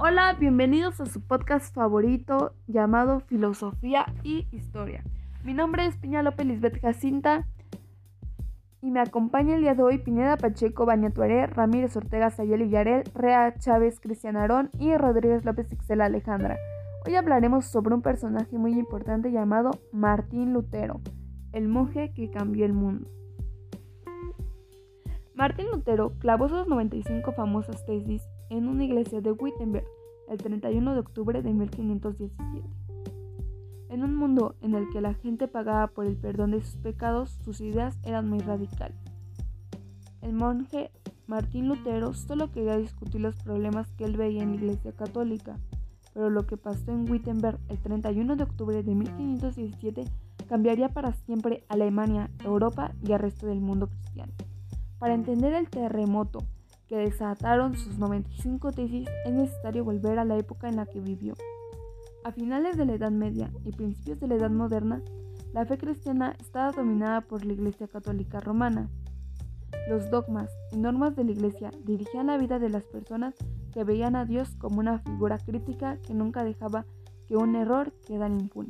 Hola, bienvenidos a su podcast favorito llamado Filosofía y Historia. Mi nombre es Piña López Lisbeth Jacinta y me acompaña el día de hoy Pineda Pacheco, Baña Tuaré, Ramírez Ortega, Sayeli Yarel, Rea Chávez, Cristian Aarón y Rodríguez López Ixela Alejandra. Hoy hablaremos sobre un personaje muy importante llamado Martín Lutero, el monje que cambió el mundo. Martín Lutero clavó sus 95 famosas tesis en una iglesia de Wittenberg el 31 de octubre de 1517. En un mundo en el que la gente pagaba por el perdón de sus pecados, sus ideas eran muy radicales. El monje Martín Lutero solo quería discutir los problemas que él veía en la iglesia católica, pero lo que pasó en Wittenberg el 31 de octubre de 1517 cambiaría para siempre a Alemania, Europa y al resto del mundo cristiano. Para entender el terremoto que desataron sus 95 tesis, es necesario volver a la época en la que vivió. A finales de la Edad Media y principios de la Edad Moderna, la fe cristiana estaba dominada por la Iglesia Católica Romana. Los dogmas y normas de la Iglesia dirigían la vida de las personas que veían a Dios como una figura crítica que nunca dejaba que un error quedara impune.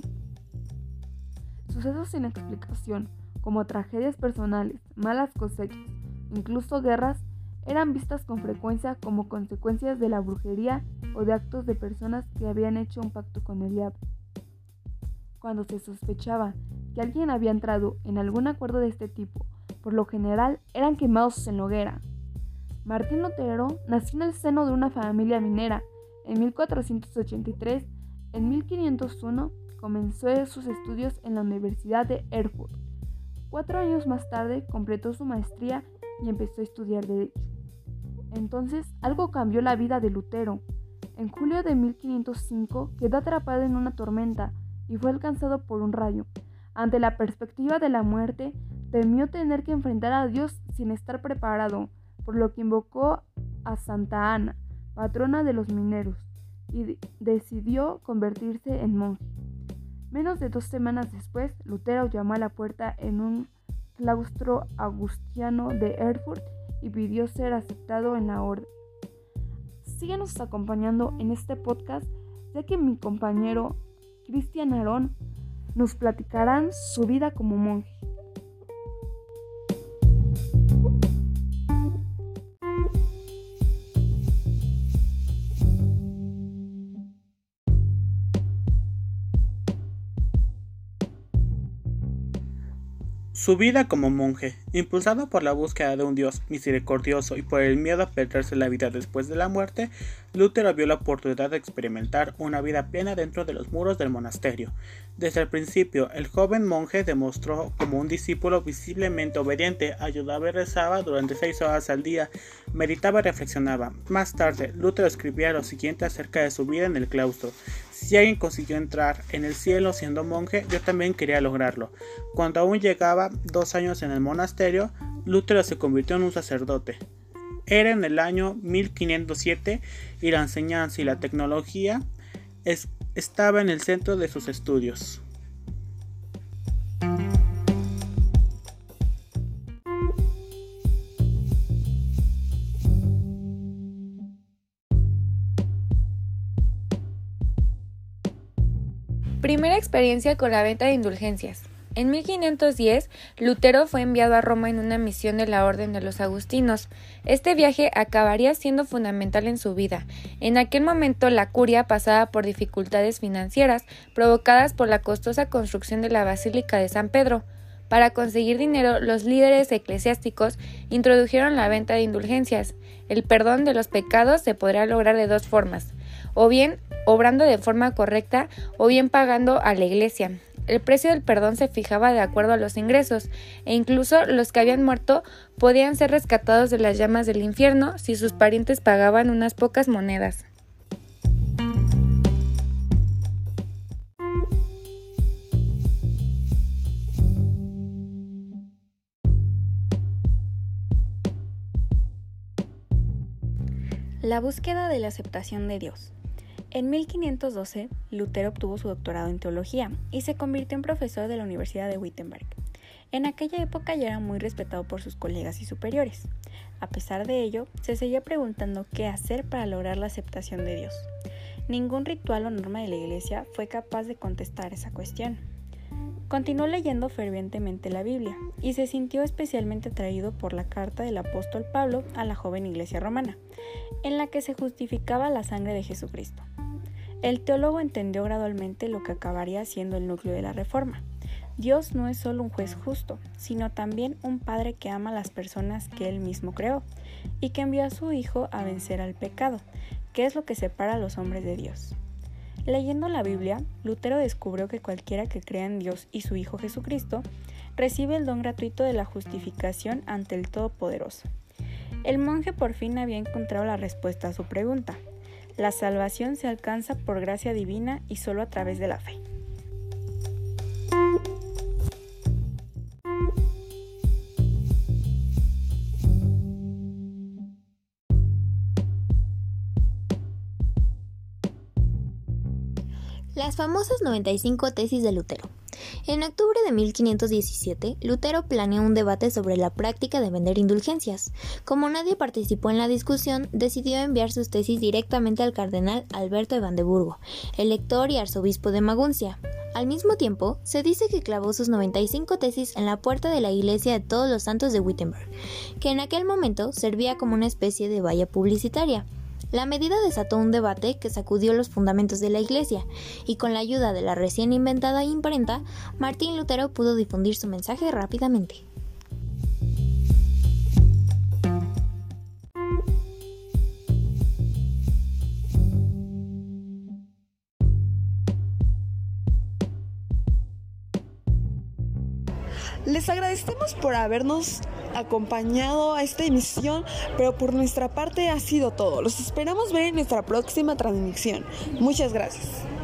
Sucesos sin explicación, como tragedias personales, malas cosechas, incluso guerras, eran vistas con frecuencia como consecuencias de la brujería o de actos de personas que habían hecho un pacto con el diablo. Cuando se sospechaba que alguien había entrado en algún acuerdo de este tipo, por lo general eran quemados en la hoguera. Martín Lutero nació en el seno de una familia minera. En 1483, en 1501, comenzó sus estudios en la Universidad de Erfurt. 4 años más tarde completó su maestría y empezó a estudiar Derecho. Entonces, algo cambió la vida de Lutero. En julio de 1505 quedó atrapado en una tormenta y fue alcanzado por un rayo. Ante la perspectiva de la muerte, temió tener que enfrentar a Dios sin estar preparado, por lo que invocó a Santa Ana, patrona de los mineros, y decidió convertirse en monje. Menos de 2 semanas después, Lutero llamó a la puerta en un claustro agustino de Erfurt y pidió ser aceptado en la orden. Síguenos acompañando en este podcast, ya que mi compañero Cristian Aarón nos platicarán su vida como monje. Su vida como monje, impulsado por la búsqueda de un Dios misericordioso y por el miedo a perderse la vida después de la muerte, Lutero vio la oportunidad de experimentar una vida plena dentro de los muros del monasterio. Desde el principio, el joven monje demostró como un discípulo visiblemente obediente, ayudaba y rezaba durante 6 horas al día, meditaba y reflexionaba. Más tarde, Lutero escribía lo siguiente acerca de su vida en el claustro: si alguien consiguió entrar en el cielo siendo monje, yo también quería lograrlo. Cuando aún llegaba 2 años en el monasterio, Lutero se convirtió en un sacerdote. Era en el año 1507 y la enseñanza y la tecnología estaba en el centro de sus estudios. Primera experiencia con la venta de indulgencias. En 1510, Lutero fue enviado a Roma en una misión de la Orden de los Agustinos. Este viaje acabaría siendo fundamental en su vida. En aquel momento, la curia pasaba por dificultades financieras provocadas por la costosa construcción de la Basílica de San Pedro. Para conseguir dinero, los líderes eclesiásticos introdujeron la venta de indulgencias. El perdón de los pecados se podrá lograr de 2 formas: o bien obrando de forma correcta o bien pagando a la iglesia. El precio del perdón se fijaba de acuerdo a los ingresos, e incluso los que habían muerto podían ser rescatados de las llamas del infierno si sus parientes pagaban unas pocas monedas. La búsqueda de la aceptación de Dios. En 1512, Lutero obtuvo su doctorado en teología y se convirtió en profesor de la Universidad de Wittenberg. En aquella época ya era muy respetado por sus colegas y superiores. A pesar de ello, se seguía preguntando qué hacer para lograr la aceptación de Dios. Ningún ritual o norma de la Iglesia fue capaz de contestar esa cuestión. Continuó leyendo fervientemente la Biblia y se sintió especialmente atraído por la carta del apóstol Pablo a la joven iglesia romana, en la que se justificaba la sangre de Jesucristo. El teólogo entendió gradualmente lo que acabaría siendo el núcleo de la Reforma. Dios no es solo un juez justo, sino también un padre que ama a las personas que él mismo creó y que envió a su Hijo a vencer al pecado, que es lo que separa a los hombres de Dios. Leyendo la Biblia, Lutero descubrió que cualquiera que crea en Dios y su Hijo Jesucristo recibe el don gratuito de la justificación ante el Todopoderoso. El monje por fin había encontrado la respuesta a su pregunta. La salvación se alcanza por gracia divina y solo a través de la fe. Las famosas 95 tesis de Lutero. En octubre de 1517, Lutero planeó un debate sobre la práctica de vender indulgencias. Como nadie participó en la discusión, decidió enviar sus tesis directamente al cardenal Alberto de Brandeburgo, elector y arzobispo de Maguncia. Al mismo tiempo, se dice que clavó sus 95 tesis en la puerta de la iglesia de Todos los Santos de Wittenberg, que en aquel momento servía como una especie de valla publicitaria. La medida desató un debate que sacudió los fundamentos de la Iglesia, y con la ayuda de la recién inventada imprenta, Martín Lutero pudo difundir su mensaje rápidamente. Les agradecemos por habernos acompañado a esta emisión, pero por nuestra parte ha sido todo. Los esperamos ver en nuestra próxima transmisión. Muchas gracias.